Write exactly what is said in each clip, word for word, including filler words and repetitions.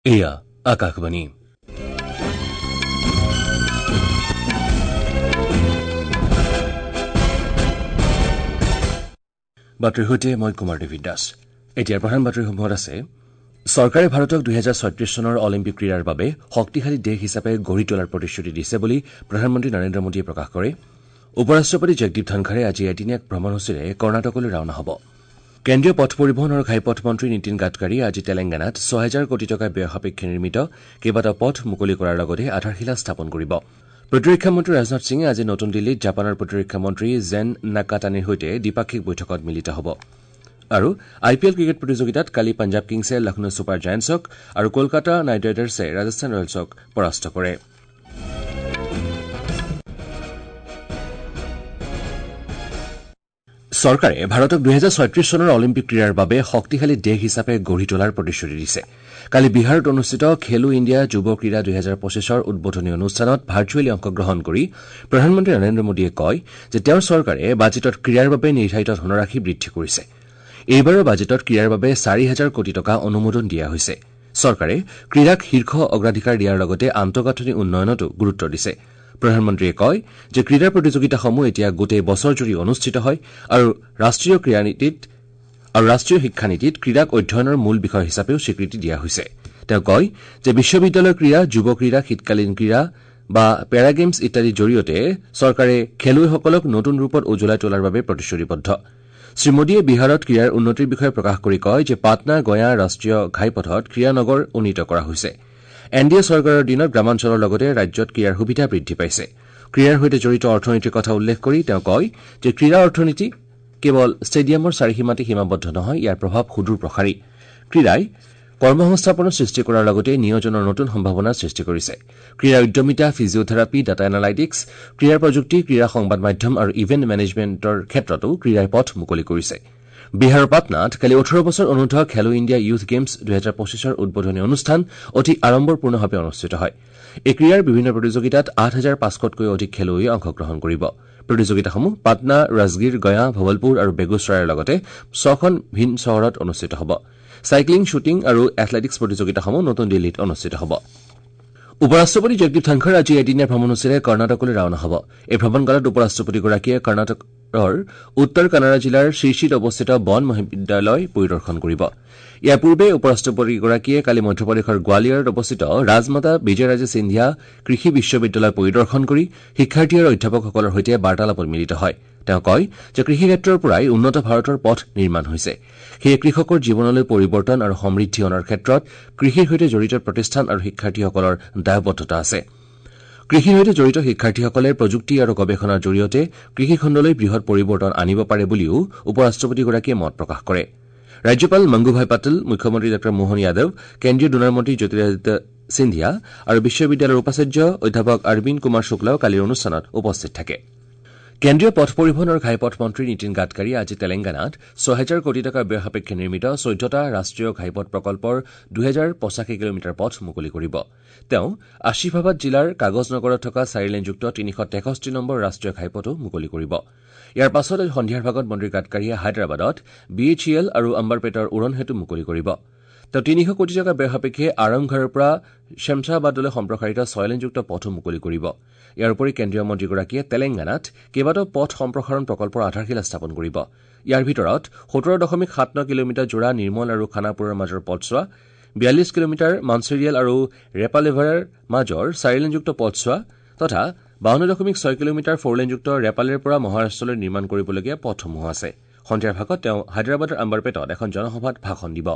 এয়া আকাশবাণী। বাতৰিৰ সৈতে মই কুমাৰ দেৱী দাস। এতিয়াৰ প্ৰধান বাতৰিসমূহত আছে চৰকাৰে ভাৰতক দুহেজাৰ ছয়ত্ৰিশ চনৰ অলিম্পিক ক্ৰীড়াৰ বাবে শক্তিশালী দেশ হিচাপে গঢ়ি তোলাৰ প্ৰতিশ্ৰুতি দিছে বুলি প্ৰধানমন্ত্ৰী নৰেন্দ্ৰ মোদীয়ে প্ৰকাশ কৰে। উপ ৰাষ্ট্ৰপতি জগদীপ ধনখৰে আজি এদিনীয়া ভ্ৰমণসূচীৰে কৰ্ণাটকলৈ ৰাওনা হ'ব। কেন্দ্ৰীয় পথ পৰিবহন আৰু ঘাইপথ মন্ত্ৰী নীতিন গাডকাৰীয়ে আজি তেলেংগানাত ছয় হাজাৰ কোটি টকা ব্যয় সাপেক্ষে নিৰ্মিত কেইবাটাও পথ মুকলি কৰাৰ লগতে আধাৰশিলা স্থাপন কৰিব। প্ৰতিৰক্ষা মন্ত্ৰী ৰাজনাথ সিঙে আজি নতুন দিল্লীত জাপানৰ প্ৰতিৰক্ষা মন্ত্ৰী জেন নাকাটানিৰ সৈতে দ্বিপাক্ষিক বৈঠকত মিলিত হ'ব। আৰু আই পি এল ক্ৰিকেট প্ৰতিযোগিতাত কালি পাঞ্জাব কিংছে লক্ষ্ণৌ ছুপাৰ জায়াণ্টছক আৰু কলকাতা নাইট ৰাইডাৰ্ছে ৰাজস্থান ৰয়েলছক পৰাস্ত কৰে। চৰকাৰে ভাৰতক দুহেজাৰ ছয়ত্ৰিশ চনৰ অলিম্পিক ক্ৰীড়াৰ বাবে শক্তিশালী দেশ হিচাপে গঢ়ি তোলাৰ প্ৰতিশ্ৰুতি দিছে। কালি বিহাৰত অনুষ্ঠিত খেলো ইণ্ডিয়া যুৱ ক্ৰীড়া দুহেজাৰ পঁচিছৰ উদ্বোধনী অনুষ্ঠানত ভাৰ্চুৱেলি অংশগ্ৰহণ কৰি প্ৰধানমন্ত্ৰী নৰেন্দ্ৰ মোদীয়ে কয় যে তেওঁৰ চৰকাৰে বাজেটত ক্ৰীড়াৰ বাবে নিৰ্ধাৰিত ধনৰাশি বৃদ্ধি কৰিছে। এইবাৰৰ বাজেটত ক্ৰীড়াৰ বাবে চাৰি হাজাৰ কোটি টকা অনুমোদন দিয়া হৈছে। চৰকাৰে ক্ৰীড়াক শীৰ্ষ অগ্ৰাধিকাৰ দিয়াৰ লগতে আন্তঃগাঁথনি উন্নয়নতো গুৰুত্ব দিছে। প্ৰধানমন্ত্ৰীয়ে কয় যে ক্ৰীড়া প্ৰতিযোগিতাসমূহ এতিয়া গোটেই বছৰজুৰি অনুষ্ঠিত হয় আৰু ৰাষ্ট্ৰীয় ক্ৰীড়া নীতিত আৰু ৰাষ্ট্ৰীয় শিক্ষানীতিত ক্ৰীড়াক অধ্যয়নৰ মূল বিষয় হিচাপেও স্বীকৃতি দিয়া হৈছে। তেওঁ কয় যে বিশ্ববিদ্যালয় ক্ৰীড়া, যুৱ ক্ৰীড়া, শীতকালীন ক্ৰীড়া বা পেৰা গেমছ ইত্যাদিৰ জৰিয়তে চৰকাৰে খেলুৱৈসকলক নতুন ৰূপত উজ্বলাই তোলাৰ বাবে প্ৰতিশ্ৰুতিবদ্ধ। শ্ৰীমোদীয়ে বিহাৰত ক্ৰীড়াৰ উন্নতিৰ বিষয়ে প্ৰকাশ কৰি কয় যে পাটনা গয়া ৰাষ্ট্ৰীয় ঘাইপথত ক্ৰীড়া নগৰ উন্নীত কৰা হৈছে। এন ডি এ চৰকাৰৰ দিনত গ্ৰামাঞ্চলৰ লগতে ৰাজ্যত ক্ৰীড়াৰ সুবিধা বৃদ্ধি পাইছে। ক্ৰীড়াৰ সৈতে জড়িত অৰ্থনীতিৰ কথা উল্লেখ কৰি তেওঁ কয় যে ক্ৰীড়া অৰ্থনীতি কেৱল ষ্টেডিয়ামৰ চাৰিসীমাতে সীমাবদ্ধ নহয়, ইয়াৰ প্ৰভাৱ সুদূৰ প্ৰসাৰী। ক্ৰীড়াই কৰ্মসংস্থাপনৰ সৃষ্টি কৰাৰ লগতে নিয়োজনৰ নতুন সম্ভাৱনাৰ সৃষ্টি কৰিছে। ক্ৰীড়া উদ্যমিতা, ফিজিঅথেৰাপি, ডাটা এনালাইটিক্স, ক্ৰীড়া প্ৰযুক্তি, ক্ৰীড়া সংবাদ মাধ্যম আৰু ইভেণ্ট মেনেজমেণ্টৰ ক্ষেত্ৰতো ক্ৰীড়াই পথ মুকলি কৰিছে। বিহাৰৰ পাটনাত কালি ওঠৰ বছৰ অনুৰ্ধ খেলো ইণ্ডিয়া ইয়ুথ গেমছ দুহেজাৰ পঁচিছৰ উদ্বোধনী অনুষ্ঠান অতি আড়ম্বৰপূৰ্ণভাৱে অনুষ্ঠিত হয়। এই ক্ৰীড়াৰ বিভিন্ন প্ৰতিযোগিতাত আঠ হাজাৰ পাঁচশতকৈ অধিক খেলুৱৈয়ে অংশগ্ৰহণ কৰিব। প্ৰতিযোগিতাসমূহ পাটনা, ৰাজগীৰ, গয়া, ভৱলপুৰ আৰু বেগুচৰাইৰ লগতে ছখন ভিন চহৰত অনুষ্ঠিত হ'ব। চাইক্লিং, শ্বুটিং আৰু এথলেটিক্স প্ৰতিযোগিতাসমূহ নতুন দিল্লীত অনুষ্ঠিত হ'ব। উপ ৰাষ্ট্ৰপতি জগদীপ ধনখৰ আজি এদিনীয়া ভ্ৰমণসূচীৰে কৰ্ণাটকলৈ ৰাওনা হ'ব। এই ভ্ৰমণকালত উপ ৰাষ্ট্ৰপতিগৰাকীয়ে কৰ্ণাটকৰ উত্তৰ কানাড়া জিলাৰ শিৰসীত অৱস্থিত বন মহাবিদ্যালয় পৰিদৰ্শন কৰিব। ইয়াৰ পূৰ্বে উপ ৰাষ্ট্ৰপতিগৰাকীয়ে কালি মধ্যপ্ৰদেশৰ গোৱালিয়ৰত অৱস্থিত ৰাজমাতা বিজয়ৰাজে সিন্ধিয়া কৃষি বিশ্ববিদ্যালয় পৰিদৰ্শন কৰি শিক্ষাৰ্থী আৰু অধ্যাপকসকলৰ সৈতে বাৰ্তালাপত মিলিত হয়। তেওঁ কয় যে কৃষি ক্ষেত্ৰৰ পৰাই উন্নত ভাৰতৰ পথ নিৰ্মাণ হৈছে। সেয়ে কৃষকৰ জীৱনলৈ পৰিৱৰ্তন আৰু সমৃদ্ধি অনাৰ ক্ষেত্ৰত কৃষিৰ সৈতে জড়িত প্ৰতিষ্ঠান আৰু শিক্ষাৰ্থীসকলৰ দায়বদ্ধতা আছে। কৃষিৰ সৈতে জড়িত শিক্ষাৰ্থীসকলে প্ৰযুক্তি আৰু গৱেষণাৰ জৰিয়তে কৃষিখণ্ডলৈ বৃহৎ পৰিৱৰ্তন আনিব পাৰে বুলিও উপ ৰাষ্ট্ৰপতিগৰাকীয়ে মত প্ৰকাশ কৰে। ৰাজ্যপাল মংগুভাই পাটেল, মুখ্যমন্ত্ৰী ডঃ মোহন যাদৱ, কেন্দ্ৰীয় ডোনাৰ মন্ত্ৰী জ্যোতিৰাদিত্য সিন্ধিয়া আৰু বিশ্ববিদ্যালয়ৰ উপাচাৰ্য অধ্যাপক অৰবিন্দ কুমাৰ শুক্লাও কালিৰ অনুষ্ঠানত উপস্থিত থাকে। কেন্দ্ৰীয় পথ পৰিবহন আৰু ঘাইপথ মন্ত্ৰী নীতিন গাডকাৰীয়ে আজি তেলেংগানাত ছয় হাজাৰ কোটি টকা ব্যয় সাপেক্ষে নিৰ্মিত চৈধ্যটা ৰাষ্ট্ৰীয় ঘাইপথ প্ৰকল্পৰ দুহেজাৰ পঁচাশী কিলোমিটাৰ পথ মুকলি কৰিব। তেওঁ আছিফাবাদ জিলাৰ কাগজনগৰত থকা চাৰিলেনযুক্ত তিনিশ তেষষ্ঠি নম্বৰ ৰাষ্ট্ৰীয় ঘাইপথো মুকলি কৰিব। ইয়াৰ পাছত সন্ধিয়াৰ ভাগত মন্ত্ৰী গাডকাৰীয়ে হায়দৰাবাদত বি এইচ ই এল আৰু আম্বাৰপেটৰ উৰণ সেতু মুকলি কৰিব। তেওঁ তিনিশ কোটি টকা ব্যয় সাপেক্ষে আৰমঘৰৰ পৰা শ্যামছাবাদলৈ সম্প্ৰসাৰিত ছয়লেনযুক্ত পথো মুকলি কৰিব। ইয়াৰ উপৰি কেন্দ্ৰীয় মন্ত্ৰীগৰাকীয়ে তেলেংগানাত কেইবাটাও পথ সম্প্ৰসাৰণ প্ৰকল্পৰ আধাৰশিলা স্থাপন কৰিব। ইয়াৰ ভিতৰত সোতৰ দশমিক সাত ন কিলোমিটাৰ জোৰা নিৰ্মল আৰু খানাপুৰৰ মাজৰ পথছোৱা, বিয়াল্লিছ কিলোমিটাৰ মানচেৰিয়েল আৰু ৰেপালেভাৰৰ মাজৰ চাৰিলেনযুক্ত পথছোৱা তথা বাৱন্ন দশমিক ছয় কিলোমিটাৰ ফৰলেনযুক্ত ৰেপালেৰ পৰা মহাৰাষ্ট্ৰলৈ নিৰ্মাণ কৰিবলগীয়া পথসমূহ আছে। সন্ধিয়াৰ ভাগত তেওঁ হায়দৰাবাদৰ আম্বাৰপেটত এখন জনসভাত ভাষণ দিব।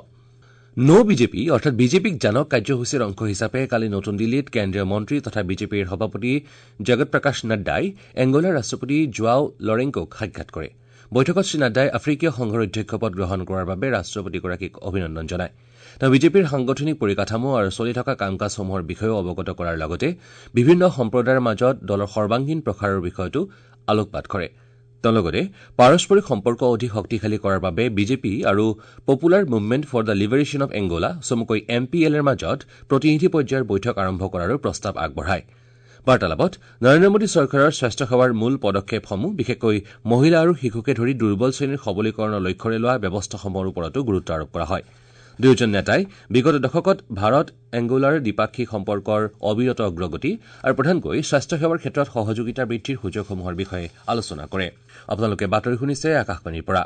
ন বিজেপি অৰ্থাৎ বিজেপিক জানক কাৰ্যসূচীৰ অংশ হিচাপে কালি নতুন দিল্লীত কেন্দ্ৰীয় মন্ত্ৰী তথা বিজেপিৰ সভাপতি জগত প্ৰকাশ নাড্ডাই এংগোলাৰ ৰাষ্ট্ৰপতি জোৱাও লৰেংকোক সাক্ষাৎ কৰে। বৈঠকত শ্ৰীনাড্ডাই আফ্ৰিকীয় সংঘৰ অধ্যক্ষ পদ গ্ৰহণ কৰাৰ বাবে ৰাষ্ট্ৰপতিগৰাকীক অভিনন্দন জনায়। তেওঁ বিজেপিৰ সাংগঠনিক পৰিকাঠামো আৰু চলি থকা কাম কাজসমূহৰ বিষয়েও অৱগত কৰাৰ লগতে বিভিন্ন সম্প্ৰদায়ৰ মাজত দলৰ সৰ্বাংগীন প্ৰসাৰৰ বিষয়টো আলোকপাত কৰে। তেওঁ লগতে পাৰস্পৰিক সম্পৰ্ক অধিক শক্তিশালী কৰাৰ বাবে বিজেপি আৰু popular movement for the liberation of Angola চমুকৈ এম পি এলৰ মাজত প্ৰতিনিধি পৰ্যায়ৰ বৈঠক আৰম্ভ কৰাৰো প্ৰস্তাৱ আগবঢ়ায়। বাৰ্তালাপত নৰেন্দ্ৰ মোদী চৰকাৰৰ স্বাস্থ্যসেৱাৰ মূল পদক্ষেপসমূহ বিশেষকৈ মহিলা আৰু শিশুকে ধৰি দুৰ্বল শ্ৰেণীৰ সবলীকৰণৰ লক্ষ্যৰে লোৱা ব্যৱস্থাসমূহৰ ওপৰতো গুৰুত্ব আৰোপ কৰা হয়। দুয়োজন নেতাই বিগত দশকত ভাৰত এংগোলাৰ দ্বিপাক্ষিক সম্পৰ্কৰ অবিৰত অগ্ৰগতি আৰু প্ৰধানকৈ স্বাস্থ্যসেৱাৰ ক্ষেত্ৰত সহযোগিতা বৃদ্ধিৰ সুযোগসমূহৰ বিষয়ে আলোচনা কৰে আপোনালোকে বাতৰি শুনিছে আকাশবাণীৰ পৰা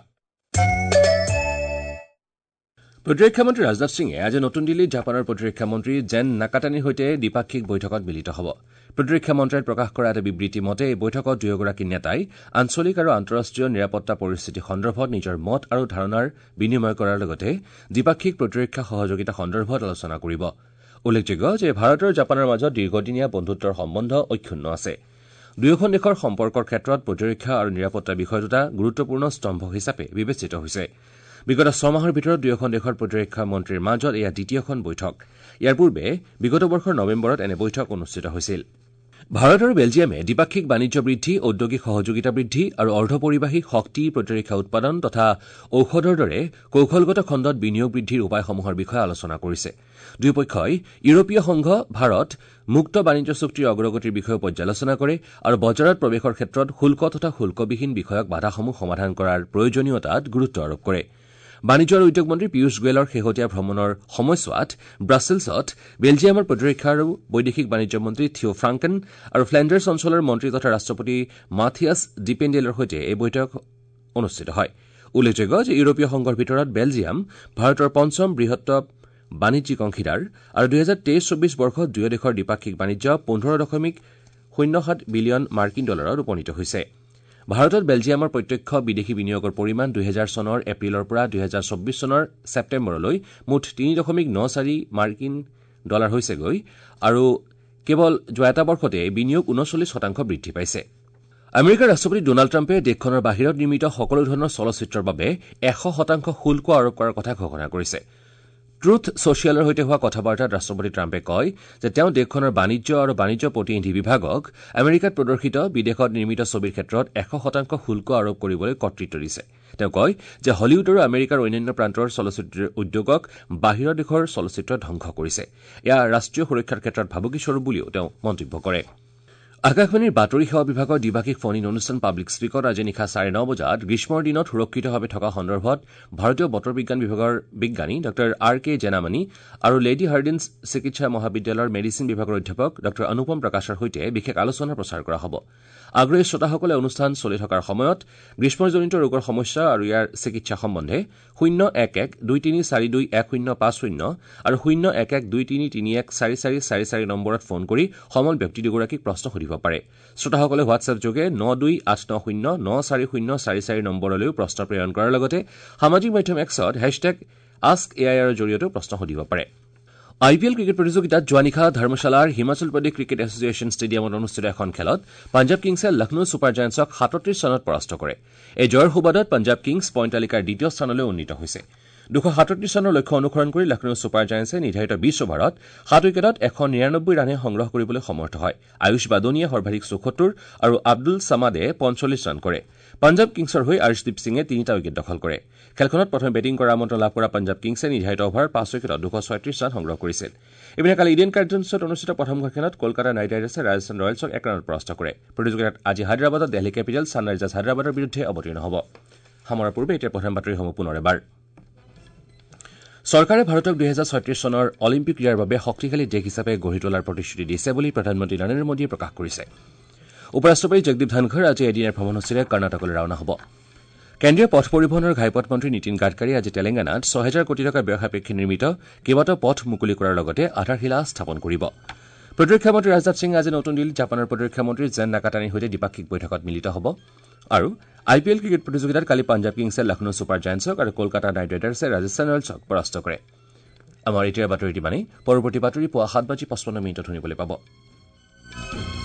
প্ৰতিৰক্ষা মন্ত্ৰী ৰাজনাথ সিঙে আজি নতুন দিল্লীত জাপানৰ প্ৰতিৰক্ষা মন্ত্ৰী জেন নাকাটানিৰ সৈতে দ্বিপাক্ষিক বৈঠকত মিলিত হ'ব প্ৰতিৰক্ষা মন্ত্ৰালয়ে প্ৰকাশ কৰা এটা বিবৃতি মতে এই বৈঠকত দুয়োগৰাকী নেতাই আঞ্চলিক আৰু আন্তঃৰাষ্ট্ৰীয় নিৰাপত্তা পৰিস্থিতি সন্দৰ্ভত নিজৰ মত আৰু ধাৰণাৰ বিনিময় কৰাৰ লগতে দ্বিপাক্ষিক প্ৰতিৰক্ষা সহযোগিতা সন্দৰ্ভত আলোচনা কৰিব উল্লেখযোগ্য যে ভাৰত আৰু জাপানৰ মাজত দীৰ্ঘদিনীয়া বন্ধুত্বৰ সম্বন্ধ অক্ষুণ্ণ আছে দুয়োখন দেশৰ সম্পৰ্কৰ ক্ষেত্ৰত প্ৰতিৰক্ষা আৰু নিৰাপত্তা বিষয় দুটা গুৰুত্বপূৰ্ণ স্তম্ভ হিচাপে বিবেচিত হৈছে বিগত ছমাহৰ ভিতৰত দুয়োখন দেশৰ প্ৰতিৰক্ষা মন্ত্ৰীৰ মাজত এয়া দ্বিতীয়খন বৈঠক ইয়াৰ পূৰ্বে বিগত বৰ্ষৰ নৱেম্বৰত এনে বৈঠক অনুষ্ঠিত হৈছিল ভাৰত আৰু বেলজিয়ামে দ্বিপাক্ষিক বাণিজ্য বৃদ্ধি ঔদ্যোগিক সহযোগিতা বৃদ্ধি আৰু অৰ্ধপৰিবাহী শক্তি প্ৰতিৰক্ষা উৎপাদন তথা ঔষধৰ দৰে কৌশলগত খণ্ডত বিনিয়োগ বৃদ্ধিৰ উপায়সমূহৰ বিষয়ে আলোচনা কৰিছে দুয়োপক্ষই ইউৰোপীয় সংঘ ভাৰত মুক্ত বাণিজ্য চুক্তিৰ অগ্ৰগতিৰ বিষয়ে পৰ্যালোচনা কৰে আৰু বজাৰত প্ৰৱেশৰ ক্ষেত্ৰত শুল্ক তথা শুল্কবিহীন বিষয়ক বাধাসমূহ সমাধান কৰাৰ প্ৰয়োজনীয়তাত গুৰুত্ব আৰোপ কৰে বাণিজ্য আৰু উদ্যোগ মন্ত্ৰী পীয়ুষ গোৱেলৰ শেহতীয়া ভ্ৰমণৰ সময়ছোৱাত ব্ৰাছেলছত বেলজিয়ামৰ প্ৰতিৰক্ষা আৰু বৈদেশিক বাণিজ্য মন্ত্ৰী থিঅ ফ্ৰাংকেন আৰু ফ্লেণ্ডাৰ্ছ অঞ্চলৰ মন্ত্ৰী তথা ৰাষ্ট্ৰপতি মাথিয়াছ ডিপেণ্ডেলৰ সৈতে এই বৈঠক অনুষ্ঠিত হয় উল্লেখযোগ্য যে ইউৰোপীয় সংঘৰ ভিতৰত বেলজিয়াম ভাৰতৰ পঞ্চম বৃহত্তম বাণিজ্যিক অংশীদাৰ আৰু দুহেজাৰ তেইছ চৌবিশ বৰ্ষত দুয়ো দেশৰ দ্বিপাক্ষিক বাণিজ্য পোন্ধৰ দশমিক শূন্য সাত বিলিয়ন মাৰ্কিন ডলাৰত উপনীত হৈছে ভাৰতত বেলজিয়ামৰ প্ৰত্যক্ষ বিদেশী বিনিয়োগৰ পৰিমাণ দুহেজাৰ চনৰ এপ্ৰিলৰ পৰা দুহেজাৰ চৌবিশ চনৰ ছেপ্টেম্বৰলৈ মুঠ তিনি দশমিক ন চাৰি মাৰ্কিন ডলাৰ হৈছেগৈ আৰু কেৱল যোৱা এটা বৰ্ষতে এই বিনিয়োগ ঊনচল্লিছ শতাংশ বৃদ্ধি পাইছে আমেৰিকাৰ ৰাষ্ট্ৰপতি ডোনাল্ড ট্ৰাম্পে দেশখনৰ বাহিৰত নিৰ্মিত সকলো ধৰণৰ চলচ্চিত্ৰৰ বাবে এশ শতাংশ শুল্ক আৰোপ কৰাৰ কথা ঘোষণা কৰিছে ট্ৰুথ ছচিয়েলৰ সৈতে হোৱা কথা বাৰ্তাত ৰাষ্ট্ৰপতি ট্ৰাম্পে কয় যে তেওঁ দেশখনৰ বাণিজ্য আৰু বাণিজ্য প্ৰতিনিধি বিভাগক আমেৰিকাত প্ৰদৰ্শিত বিদেশত নিৰ্মিত ছবিৰ ক্ষেত্ৰত এশ শতাংশ শুল্ক আৰোপ কৰিবলৈ কৰ্তৃত্ব দিছে তেওঁ কয় যে হলিউড আৰু আমেৰিকাৰ অন্যান্য প্ৰান্তৰ চলচ্চিত্ৰ উদ্যোগক বাহিৰৰ দেশৰ চলচ্চিত্ৰ ধ্বংস কৰিছে এয়া ৰাষ্ট্ৰীয় সুৰক্ষাৰ ক্ষেত্ৰত ভাবুকি স্বৰূপ বুলিও তেওঁ মন্তব্য কৰে আকাশবাণীৰ বাতৰি সেৱা বিভাগৰ দ্বিভাষিক ফোন ইন অনুষ্ঠান পাব্লিক স্পীকত আজি নিশা চাৰে ন বজাত গ্ৰীষ্মৰ দিনত সুৰক্ষিতভাৱে থকা সন্দৰ্ভত ভাৰতীয় বতৰ বিজ্ঞান বিভাগৰ বিজ্ঞানী ড আৰ কে জেনামণি আৰু লেডী হাৰ্ডিন্স চিকিৎসা মহাবিদ্যালয়ৰ মেডিচিন বিভাগৰ অধ্যাপক ড অনুপম প্ৰকাশৰ সৈতে বিশেষ আলোচনা প্ৰচাৰ কৰা হ'ব আগ্ৰহী শ্ৰোতাসকলে অনুষ্ঠান চলি থকাৰ সময়ত গ্ৰীষ্মজনিত ৰোগৰ সমস্যা আৰু ইয়াৰ চিকিৎসা সম্বন্ধে শূন্য এক এক দুই তিনি চাৰি দুই এক শূন্য পাঁচ শূন্য আৰু শূন্য এক এক দুই তিনি তিনি এক চাৰি চাৰি চাৰি চাৰি নম্বৰত ফোন কৰি সমল ব্যক্তি দুগৰাকীক প্ৰশ্ন সুধিব পাৰে শ্ৰোতাসকলে হোৱাটছএপ যোগে ন দুই আঠ ন শূন্য ন চাৰি শূন্য চাৰি চাৰি নম্বৰলৈও প্ৰশ্ন প্ৰেৰণ কৰাৰ লগতে সামাজিক মাধ্যম এক্সত হেশ্বটেগ আস্ক এ আই আৰৰ জৰিয়তেও প্ৰশ্ন সুধিব পাৰে আই পি এল ক্ৰিকেট প্ৰতিযোগিতাত যোৱা নিশা ধৰ্মশালাৰ হিমাচল প্ৰদেশ ক্ৰিকেট এছচিয়েশ্যন ষ্টেডিয়ামত অনুষ্ঠিত এখন খেলত পাঞ্জাৱ কিংছে লক্ষ্ণৌ ছুপাৰ জায়াণ্টছক সাতত্ৰিশ ৰানত পৰাস্ত কৰে এই জয়ৰ সুবাদত পাঞ্জাৱ কিংছ পইণ্ট তালিকাৰ দ্বিতীয় স্থানলৈ উন্নীত হৈছে দুশ সাতত্ৰিশ ৰানৰ লক্ষ্য অনুসৰণ কৰি লক্ষ্ণৌ ছুপাৰ জায়াণ্টছে নিৰ্ধাৰিত বিশ অভাৰত সাত উইকেটত এশ নিৰানব্বৈ ৰানে সংগ্ৰহ কৰিবলৈ সমৰ্থ হয় আয়ুষ বাদনীয়ে সৰ্বাধিক চৌসত্তৰ আৰু আব্দুল ছামাদে পঞ্চল্লিছ ৰান কৰে পাঞ্জাৱ কিংছৰ হৈ আৰ্শদীপ সিঙে তিনিটা উইকেট দখল কৰে খেলখনত প্ৰথমে বেটিং কৰাৰ আমন্ত্ৰণ লাভ কৰা পাঞ্জাৱ কিংছে নিৰ্ধাৰিত অভাৰ পাঁচ উইকেটত দুশ ছয়ত্ৰিশ ৰান সংগ্ৰহ কৰিছিল ইপিনে কালি ইডেন গাৰ্ডেন্ছত অনুষ্ঠিত প্ৰথমখন খেলত কলকাতা নাইট ৰাইডাৰ্ছে ৰাজস্থান ৰয়েলছক এক ৰানত পৰাস্ত কৰে প্ৰতিযোগিতাত আজি হায়দৰাবাদত দিল্লী কেপিটেলছ ছানৰাইজাৰ্ছ হায়দৰাবাদৰ বিৰুদ্ধে অৱতীৰ্ণ হ'ব সামৰাৰ পূৰ্বে এতিয়া প্ৰধান বাতৰিসমূহ পুনৰ এবাৰ চৰকাৰে ভাৰতক দুহেজাৰ ছয়ত্ৰিশ চনৰ অলিম্পিক ক্ৰীড়াৰ বাবে শক্তিশালী দেশ হিচাপে গঢ়ি তোলাৰ প্ৰতিশ্ৰুতি দিছে বুলি প্ৰধানমন্ত্ৰী নৰেন্দ্ৰ মোদীয়ে প্ৰকাশ কৰিছে উপৰাষ্ট্ৰপতি জগদীপ ধনখৰ আজি এদিনীয়া ভ্ৰমণসূচীৰে কৰ্ণাটকলৈ ৰাওনা হ'ব কেন্দ্ৰীয় পথ পৰিবহন আৰু ঘাইপথ মন্ত্ৰী নীতিন গাডকাৰী আজি তেলেংগানাত ছয় হাজাৰ কোটি টকা ব্যয় সাপেক্ষে নিৰ্মিত কেইবাটাও পথ মুকলি কৰাৰ লগতে আধাৰশিলা স্থাপন কৰিব প্ৰতিৰক্ষা মন্ত্ৰী ৰাজনাথ সিঙে আজি নতুন দিল্লীত জাপানৰ প্ৰতিৰক্ষা মন্ত্ৰী জেন নাকাটানিৰ সৈতে দ্বিপাক্ষিক বৈঠকত মিলিত হ'ব আৰু আই পি এল ক্ৰিকেট প্ৰতিযোগিতাত কালি পাঞ্জাৱ কিংছে লক্ষ্ণৌ ছুপাৰ জায়াণ্টছক আৰু কলকাতা নাইট ৰাইডাৰ্ছে ৰাজস্থান ৰয়েলছক পৰাস্ত কৰে আমাৰ এতিয়াৰ বাতৰিটি মানে পৰৱৰ্তী বাতৰি পুৱা সাত বাজি পঁচপন্ন মিনিটত শুনিবলৈ পাব